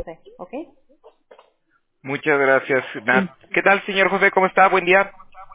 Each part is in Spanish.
¿ok? Muchas gracias, Sí. Nat. ¿Qué tal, señor José? ¿Cómo está? Buen día.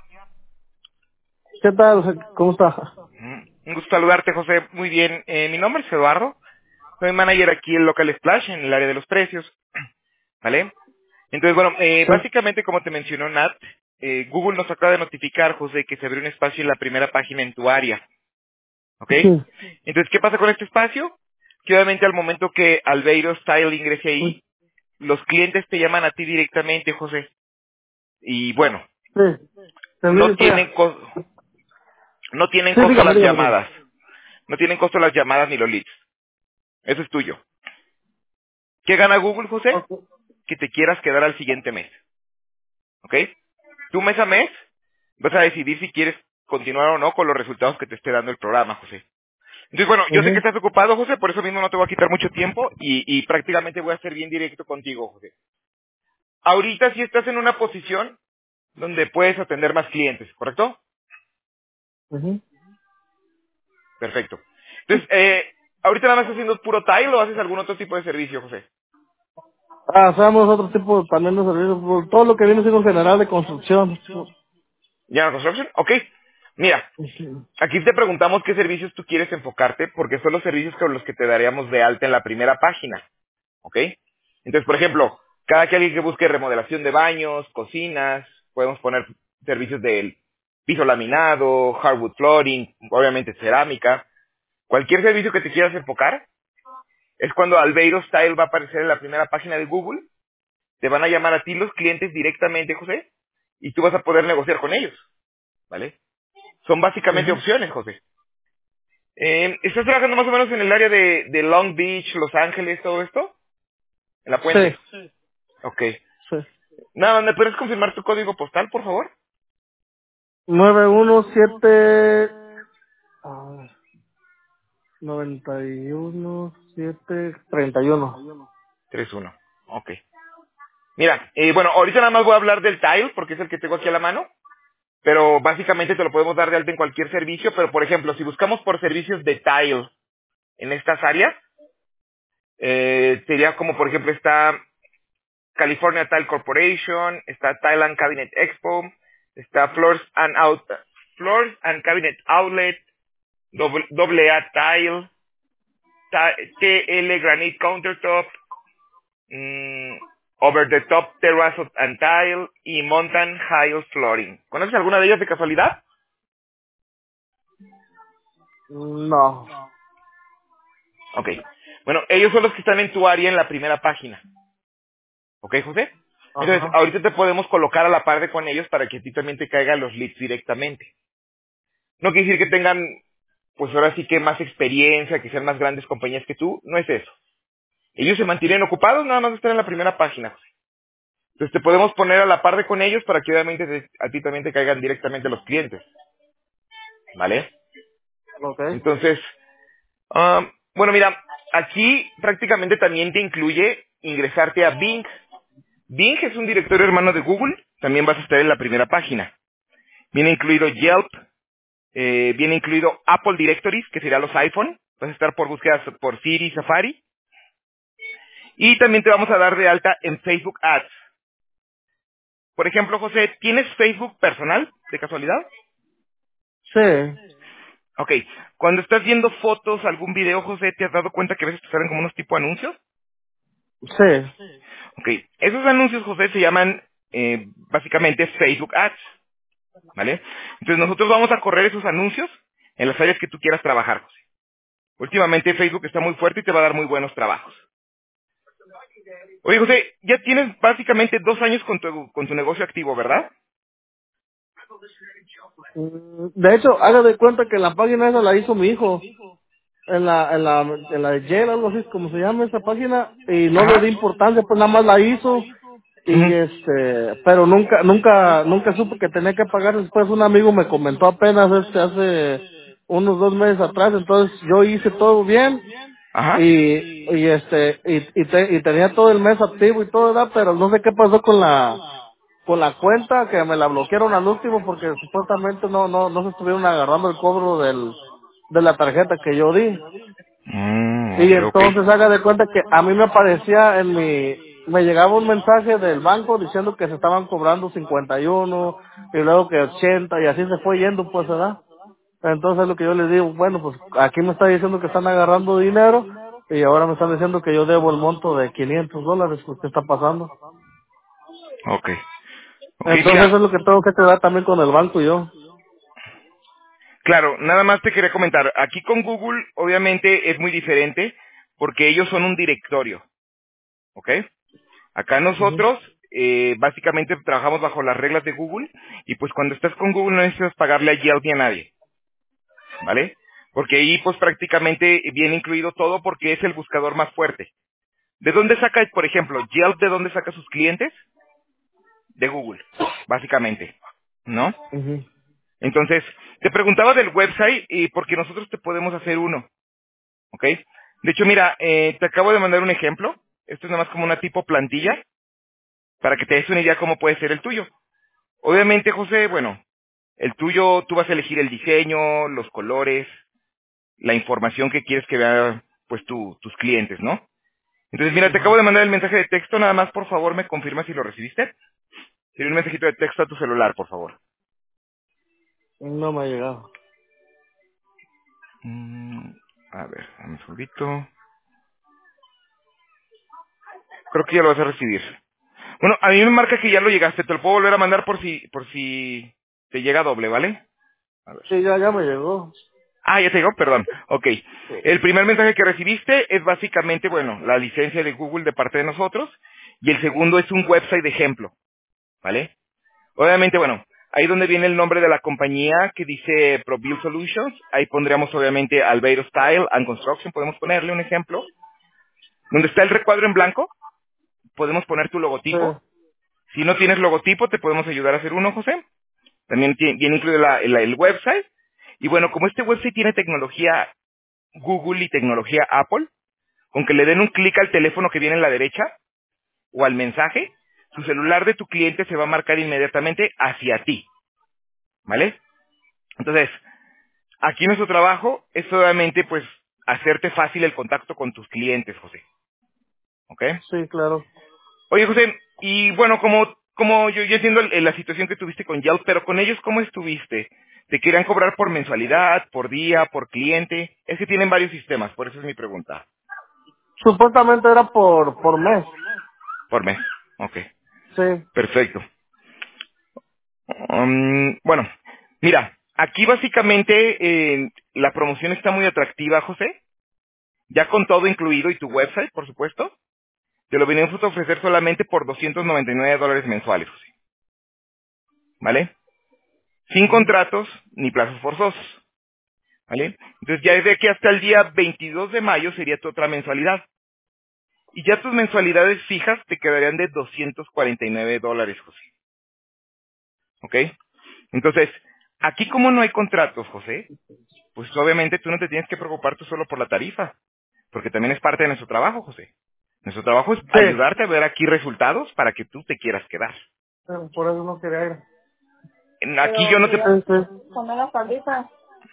¿Qué tal? ¿Cómo está? Un gusto saludarte, José. Muy bien. Mi nombre es Eduardo. Soy manager aquí en Local Splash, en el área de los precios. ¿Vale? Entonces, bueno, Sí. básicamente, como te mencionó Nat, Google nos acaba de notificar, José, que se abrió un espacio en la primera página en tu área. ¿Ok? Sí. Entonces, ¿qué pasa con este espacio? Que obviamente al momento que Albeiro Style ingrese ahí, los clientes te llaman a ti directamente, José. Y bueno, Sí. no Servicio tienen entrega. no tienen Sí, costo dígame, las dígame, dígame. llamadas. No tienen costo las llamadas ni los leads. Eso es tuyo. ¿Qué gana Google, José? Ok. Que te quieras quedar al siguiente mes. ¿Ok? Tú mes a mes vas a decidir si quieres continuar o no con los resultados que te esté dando el programa, José. Entonces, bueno, yo sé que Ujú. estás ocupado, José, por eso mismo no te voy a quitar mucho tiempo y prácticamente voy a ser bien directo contigo, José. Ahorita sí estás en una posición donde puedes atender más clientes, ¿correcto? Ujú. Perfecto. Entonces, ahorita nada más estás haciendo puro tile o haces algún otro tipo de servicio, José. Hacemos otro tipo también de servicios, por todo lo que viene siendo general de construcción. ¿Ya Construction? Ok. Mira, Ujú. aquí te preguntamos qué servicios tú quieres enfocarte, porque son los servicios con los que te daríamos de alta en la primera página. ¿Ok? Entonces, por ejemplo, cada que alguien que busque remodelación de baños, cocinas, podemos poner servicios del piso laminado, hardwood flooring, obviamente cerámica. Cualquier servicio que te quieras enfocar, es cuando Albeiro Style va a aparecer en la primera página de Google. Te van a llamar a ti los clientes directamente, José, y tú vas a poder negociar con ellos. ¿Vale? Son básicamente Ujú. opciones, José. ¿Estás trabajando más o menos en el área de Long Beach, Los Ángeles, todo esto? En la Sí. puente. Ok. Sí. Nada, ¿me puedes confirmar tu código postal, por favor? 917 ah, 91731. 31. Ok. Mira, bueno, ahorita nada más voy a hablar del tile, porque es el que tengo aquí a la mano, pero básicamente te lo podemos dar de alta en cualquier servicio, pero por ejemplo, si buscamos por servicios de tile en estas áreas, sería como por ejemplo está California Tile Corporation, está Thailand Cabinet Expo, está Floors and Cabinet Outlet, AA Tile, TL Granite Countertop, mm, Over the Top Terrace and Tile y Mountain High Flooring. ¿Conoces alguna de ellas de casualidad? No. Ok. Bueno, ellos son los que están en tu área en la primera página. ¿Ok, José? Entonces, Ajá. ahorita te podemos colocar a la par de con ellos para que a ti también te caigan los leads directamente. No quiere decir que tengan, pues ahora sí que más experiencia, que sean más grandes compañías que tú. No es eso. Ellos se mantienen ocupados, nada más están en la primera página, José. Entonces te podemos poner a la par de con ellos para que obviamente a ti también te caigan directamente los clientes. ¿Vale? Ok. Entonces, bueno, mira, aquí prácticamente también te incluye ingresarte a Bing. Bing es un directorio hermano de Google, también vas a estar en la primera página. Viene incluido Yelp, viene incluido Apple Directories, que será los iPhone, vas a estar por búsquedas por Siri, Safari, y también te vamos a dar de alta en Facebook Ads. Por ejemplo, José, ¿tienes Facebook personal, de casualidad? Sí. Ok, cuando estás viendo fotos, algún video, José, ¿te has dado cuenta que a veces te salen como unos tipo de anuncios? Sí. Ok, esos anuncios, José, se llaman básicamente Facebook Ads, ¿vale? Entonces nosotros vamos a correr esos anuncios en las áreas que tú quieras trabajar, José. Últimamente Facebook está muy fuerte y te va a dar muy buenos trabajos. Oye, José, ya tienes básicamente 2 años con tu negocio activo, ¿verdad? De hecho, haga de cuenta que la página esa la hizo mi hijo. En la de Yale, algo así es como se llama esa página, y no le di Ajá. importancia, pues nada más la hizo, y Ujú. pero nunca supe que tenía que pagar. Después un amigo me comentó apenas hace unos 2 meses atrás, entonces yo hice todo bien, Ajá. y tenía todo el mes activo y todo, ¿verdad? Pero no sé qué pasó con la cuenta, que me la bloquearon al último porque supuestamente no se estuvieron agarrando el cobro de la tarjeta que yo di. Y Ok. entonces haga de cuenta que a mí me aparecía me llegaba un mensaje del banco diciendo que se estaban cobrando 51 y luego que 80 y así se fue yendo, pues, ¿verdad? Entonces lo que yo les digo, bueno, pues aquí me está diciendo que están agarrando dinero y ahora me están diciendo que yo debo el monto de $500, pues, ¿qué está pasando? Ok. Ok, Entonces eso mira, es lo que tengo que quedar también con el banco yo. claro, nada más te quería comentar. Aquí con Google, obviamente, es muy diferente porque ellos son un directorio, ¿ok? Acá Ujú. nosotros, básicamente, trabajamos bajo las reglas de Google y pues cuando estás con Google no necesitas pagarle a Yelp ni a nadie, ¿vale? Porque ahí, pues, prácticamente viene incluido todo porque es el buscador más fuerte. ¿De dónde saca, por ejemplo, Yelp, de dónde saca sus clientes? De Google, básicamente, ¿no? Ujú. Entonces, te preguntaba del website y porque nosotros te podemos hacer uno, ¿ok? De hecho, mira, te acabo de mandar un ejemplo. Esto es nada más como una tipo plantilla para que te des una idea cómo puede ser el tuyo. Obviamente, José, bueno, el tuyo, tú vas a elegir el diseño, los colores, la información que quieres que vean, pues, tus clientes, ¿no? Entonces, mira, te acabo Ujú. de mandar el mensaje de texto, nada más, por favor, me confirma si lo recibiste. Sería un mensajito de texto a tu celular, por favor. No me ha llegado. Mm, a ver, dame un segundito. Creo que ya lo vas a recibir. Bueno, a mí me marca que ya lo llegaste. Te lo puedo volver a mandar por si te llega doble, ¿vale? A ver. Sí, ya me llegó. Ah, ya te llegó, perdón. Ok. Sí. El primer mensaje que recibiste es básicamente, bueno, la licencia de Google de parte de nosotros. Y el segundo es un website de ejemplo, ¿vale? Obviamente, bueno, ahí donde viene el nombre de la compañía que dice ProBuild Solutions, ahí pondríamos obviamente Albeiro Style and Construction, podemos ponerle un ejemplo. Donde está el recuadro en blanco, podemos poner tu Sí. logotipo. Si no tienes logotipo, te podemos ayudar a hacer uno, José. También viene incluido el website. Y bueno, como este website tiene tecnología Google y tecnología Apple, con que le den un clic al teléfono que viene en la derecha o al mensaje, su celular de tu cliente se va a marcar inmediatamente hacia ti, ¿vale? Entonces, aquí nuestro trabajo es solamente, pues, hacerte fácil el contacto con tus clientes, José, ¿ok? Sí, claro. Oye, José, y bueno, como yo entiendo la situación que tuviste con Yelp, pero con ellos, ¿cómo estuviste? ¿Te querían cobrar por mensualidad, por día, por cliente? Es que tienen varios sistemas, por eso es mi pregunta. Supuestamente era por mes. Por mes. Ok, Sí. perfecto. Bueno, mira, aquí básicamente la promoción está muy atractiva, José. Ya con todo incluido y tu website, por supuesto. Te lo venimos a ofrecer solamente por $299 mensuales, José. ¿Vale? Sin Ujú. contratos ni plazos forzosos. ¿Vale? Entonces ya desde aquí hasta el día 22 de mayo sería tu otra mensualidad. Y ya tus mensualidades fijas te quedarían de $249, José. ¿Ok? Entonces, aquí como no hay contratos, José, pues obviamente tú no te tienes que preocupar tú solo por la tarifa, porque también es parte de nuestro trabajo, José. Nuestro trabajo es Sí. ayudarte a ver aquí resultados para que tú te quieras quedar. Por eso no quería ir. Aquí yo no te... Sí, sí. Comer las papitas.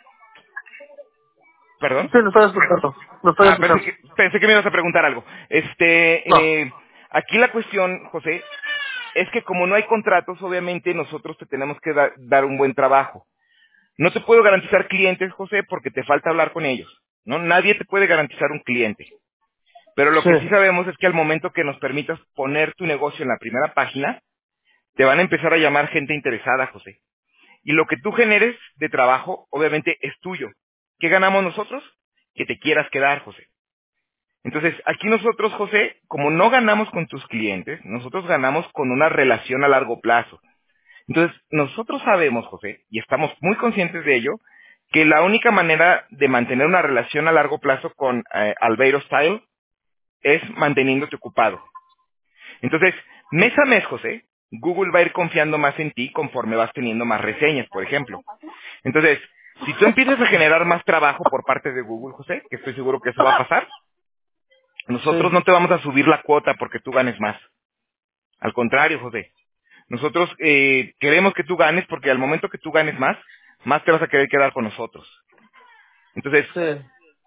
¿Perdón? Sí, lo estoy escuchando. Lo estoy Ah, escuchando. pensé que me ibas a preguntar algo. No. Aquí la cuestión, José, es que como no hay contratos, obviamente nosotros te tenemos que dar un buen trabajo. No te puedo garantizar clientes, José, porque te falta hablar con ellos. ¿No? Nadie te puede garantizar un cliente. Pero lo Sí. que sí sabemos es que al momento que nos permitas poner tu negocio en la primera página, te van a empezar a llamar gente interesada, José. Y lo que tú generes de trabajo, obviamente, es tuyo. ¿Qué ganamos nosotros? Que te quieras quedar, José. Entonces, aquí nosotros, José, como no ganamos con tus clientes, nosotros ganamos con una relación a largo plazo. Entonces, nosotros sabemos, José, y estamos muy conscientes de ello, que la única manera de mantener una relación a largo plazo con Albeiro Style es manteniéndote ocupado. Entonces, mes a mes, José, Google va a ir confiando más en ti conforme vas teniendo más reseñas, por ejemplo. Entonces, si tú empiezas a generar más trabajo por parte de Google, José, que estoy seguro que eso va a pasar, nosotros Sí. no te vamos a subir la cuota porque tú ganes más. Al contrario, José. Nosotros queremos que tú ganes porque al momento que tú ganes más, más te vas a querer quedar con nosotros. Entonces, Sí.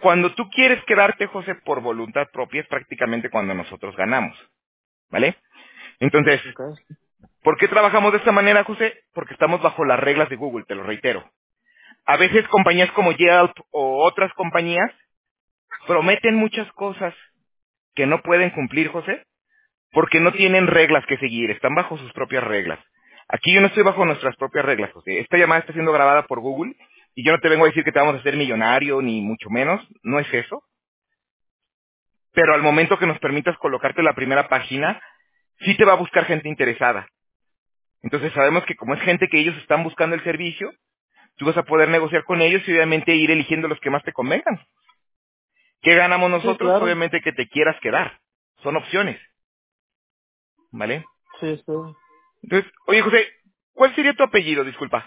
Cuando tú quieres quedarte, José, por voluntad propia, es prácticamente cuando nosotros ganamos, ¿vale? Entonces, Okay. ¿por qué trabajamos de esta manera, José? Porque estamos bajo las reglas de Google, te lo reitero. A veces compañías como Yelp o otras compañías prometen muchas cosas que no pueden cumplir, José, porque no tienen reglas que seguir, están bajo sus propias reglas. Aquí yo no estoy bajo nuestras propias reglas, José. Esta llamada está siendo grabada por Google y yo no te vengo a decir que te vamos a hacer millonario, ni mucho menos, no es eso. Pero al momento que nos permitas colocarte en la primera página, sí te va a buscar gente interesada. Entonces sabemos que como es gente que ellos están buscando el servicio, tú vas a poder negociar con ellos y obviamente ir eligiendo los que más te convengan. ¿Qué ganamos Sí, nosotros? claro. Obviamente que te quieras quedar. Son opciones, ¿vale? Sí, sí. Entonces, oye José, ¿cuál sería tu apellido? Disculpa.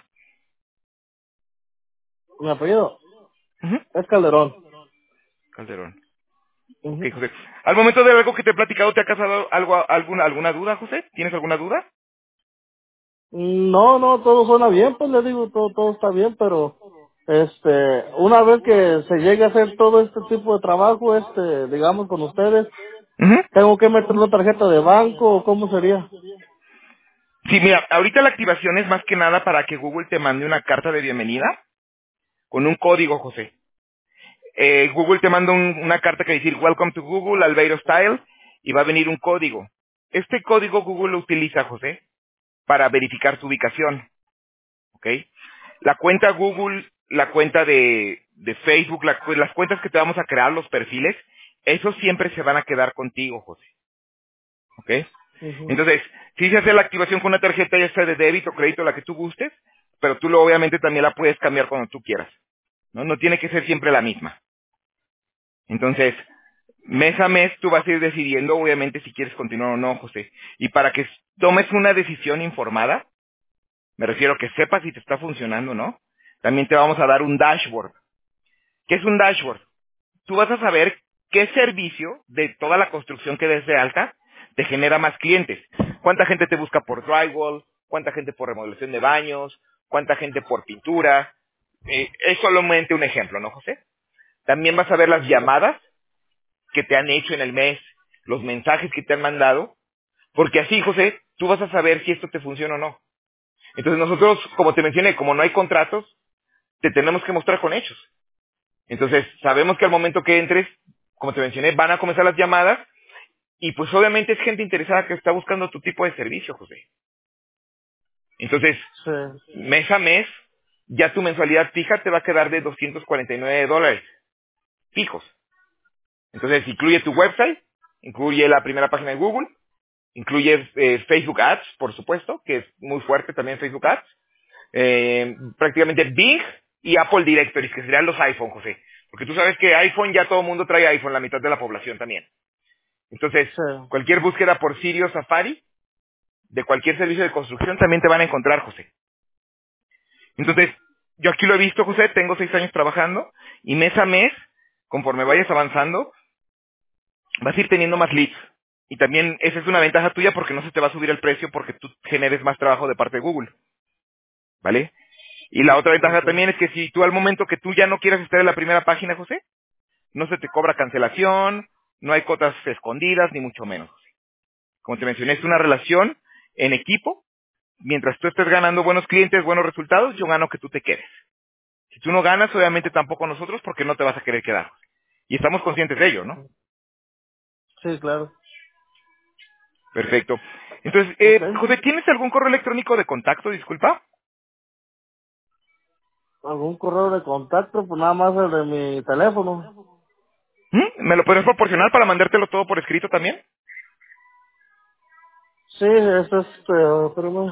Mi apellido Ujú. es Calderón. Calderón. Ok, Ujú. José. Al momento de algo que te he platicado, ¿te ha causado alguna duda, José? ¿Tienes alguna duda? No, no, todo suena bien, pues le digo, todo está bien, pero una vez que se llegue a hacer todo este tipo de trabajo, digamos con ustedes, Ujú. tengo que meter una tarjeta de banco o cómo sería. Sí, mira, ahorita la activación es más que nada para que Google te mande una carta de bienvenida con un código, José. Google te manda una carta que dice Welcome to Google, Albeiro Style, y va a venir un código. Este código Google lo utiliza, José, para verificar tu ubicación, ¿ok? La cuenta Google, la cuenta de Facebook, las cuentas que te vamos a crear, los perfiles, esos siempre se van a quedar contigo, José, ¿ok? Ujú. Entonces, sí se hace la activación con una tarjeta, ya sea de débito o crédito, la que tú gustes, pero tú obviamente también la puedes cambiar cuando tú quieras, ¿no? No tiene que ser siempre la misma. Entonces, mes a mes tú vas a ir decidiendo, obviamente, si quieres continuar o no, José. Y para que tomes una decisión informada, me refiero a que sepas si te está funcionando o no, también te vamos a dar un dashboard. ¿Qué es un dashboard? Tú vas a saber qué servicio de toda la construcción que des de alta te genera más clientes. ¿Cuánta gente te busca por drywall? ¿Cuánta gente por remodelación de baños? ¿Cuánta gente por pintura? Es solamente un ejemplo, ¿no, José? También vas a ver las Sí, llamadas que te han hecho en el mes, los mensajes que te han mandado, porque así, José, tú vas a saber si esto te funciona o no. Entonces nosotros, como te mencioné, como no hay contratos, te tenemos que mostrar con hechos. Entonces, sabemos que al momento que entres, como te mencioné, van a comenzar las llamadas y pues obviamente es gente interesada que está buscando tu tipo de servicio, José. Entonces, sí. mes a mes, ya tu mensualidad fija te va a quedar de $249 fijos. Entonces, incluye tu website, incluye la primera página de Google, incluye Facebook Ads, por supuesto, que es muy fuerte también Facebook Ads, prácticamente Bing y Apple Directories, que serían los iPhone, José. Porque tú sabes que iPhone ya todo el mundo trae iPhone, la mitad de la población también. Entonces, Sí. cualquier búsqueda por Siri o Safari, de cualquier servicio de construcción, también te van a encontrar, José. Entonces, yo aquí lo he visto, José, tengo 6 años trabajando, y mes a mes, conforme vayas avanzando, vas a ir teniendo más leads. Y también esa es una ventaja tuya porque no se te va a subir el precio porque tú generes más trabajo de parte de Google, ¿vale? Y la otra ventaja Okay. también es que si tú al momento que tú ya no quieras estar en la primera página, José, no se te cobra cancelación, no hay cotas escondidas, ni mucho menos. Como te mencioné, es una relación en equipo. Mientras tú estés ganando buenos clientes, buenos resultados, yo gano que tú te quedes. Si tú no ganas, obviamente tampoco nosotros porque no te vas a querer quedar. Y estamos conscientes de ello, ¿no? Sí, claro. Perfecto. Entonces, Okay. José, ¿tienes algún correo electrónico de contacto, disculpa? ¿Algún correo de contacto? Pues nada más el de mi teléfono. ¿Me lo puedes proporcionar para mandártelo todo por escrito también? Sí, espérame.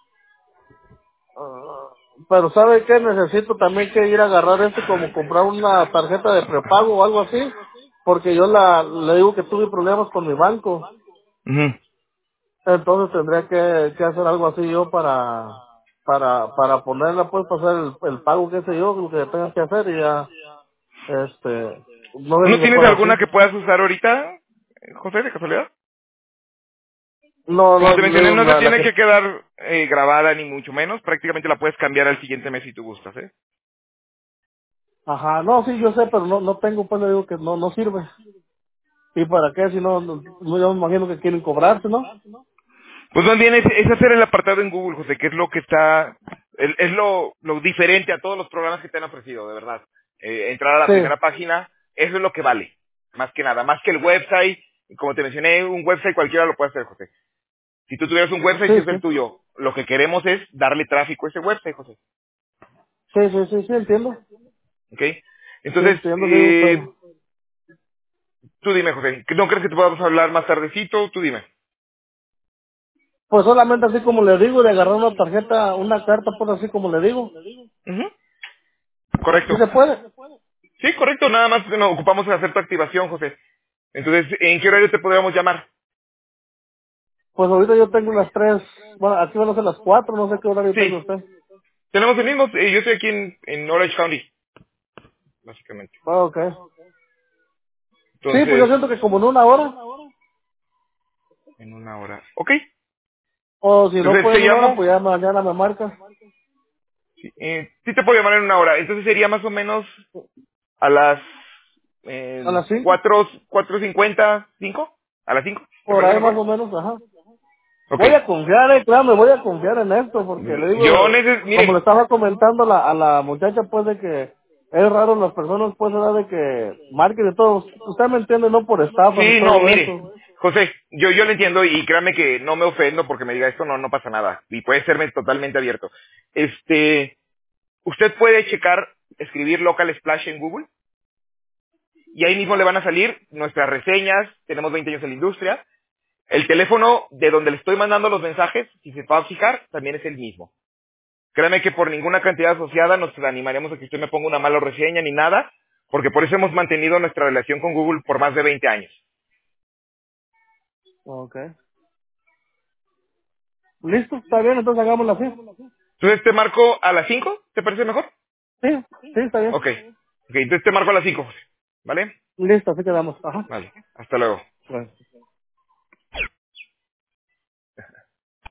Pero ¿sabe qué? Necesito también que ir a agarrar como comprar una tarjeta de prepago o algo así, porque yo le digo que tuve problemas con mi banco, Ujú. entonces tendría que hacer algo así yo para ponerla, pues, para hacer el pago, qué sé yo, lo que tenga que hacer y ya, no sé ¿No si se tienes puede alguna así. que puedas usar ahorita, José, de casualidad? No, Como no, te le mencioné, digo, no se la tiene que, que quedar grabada ni mucho menos. Prácticamente la puedes cambiar al siguiente mes si tú gustas, ¿eh? Ajá, no, sí, yo sé, pero no tengo, pues le digo que no sirve. ¿Y para qué? Si yo me imagino que quieren cobrarse, ¿no? Pues más bien es hacer el apartado en Google, José, que es lo que está, es lo diferente a todos los programas que te han ofrecido, de verdad. Entrar a la Sí, primera página, eso es lo que vale, más que nada, más que el website, y como te mencioné, un website cualquiera lo puede hacer, José. Si tú tuvieras un website, si sí, es el sí. tuyo, lo que queremos es darle tráfico a ese website, José. Sí, entiendo. ¿Ok? Sí, Entonces, entiendo, digo, pero... tú dime, José, ¿no crees que te podamos hablar más tardecito? Tú dime. Pues solamente así como le digo, de agarrar una tarjeta, una carta, pues así como le digo. Ujú. ¿Sí Correcto. se puede? Sí, correcto, nada más nos ocupamos de hacer tu activación, José. Entonces, ¿en qué horario te podríamos llamar? Pues ahorita yo tengo las 3, bueno, aquí van a ser las 4, no sé qué horario tengo Sí, usted. tenemos el mismo, yo estoy aquí en Orange County, básicamente. Ah, ok. Sí, pues yo Entonces, siento que como en una hora, en una hora. Ok, o si no entonces puede te en una hora, llamo, pues ya mañana me marca. sí te puedo llamar en una hora. Entonces sería más o menos a las A las 5, 4:50, 5, a las 5, ¿te por parece ahí más mejor? o menos, ajá. Ok. Voy a confiar, claro, me voy a confiar en esto, porque le Yo digo, como le mire, estaba comentando a la muchacha, pues de que es raro las personas, pues, ¿verdad? De que marquen de todo. Usted me entiende, no por estafas y sí, no, todo mire, eso. José, yo lo entiendo y créame que no me ofendo porque me diga esto, no pasa nada. Y puede serme totalmente abierto. Usted puede checar, escribir Local Splash en Google y ahí mismo le van a salir nuestras reseñas, tenemos 20 años en la industria. El teléfono de donde le estoy mandando los mensajes, si se va a fijar, también es el mismo. Créame que por ninguna cantidad asociada nos animaremos a que usted me ponga una mala reseña ni nada, porque por eso hemos mantenido nuestra relación con Google por más de 20 años. Ok. Listo, está bien, entonces hagámoslo así. Entonces te marco a las 5, ¿te parece mejor? Sí, sí, está bien. Ok. Ok, entonces te marco a las 5, José. ¿Vale? Listo, así quedamos. Ajá. Vale. Hasta luego. Bueno.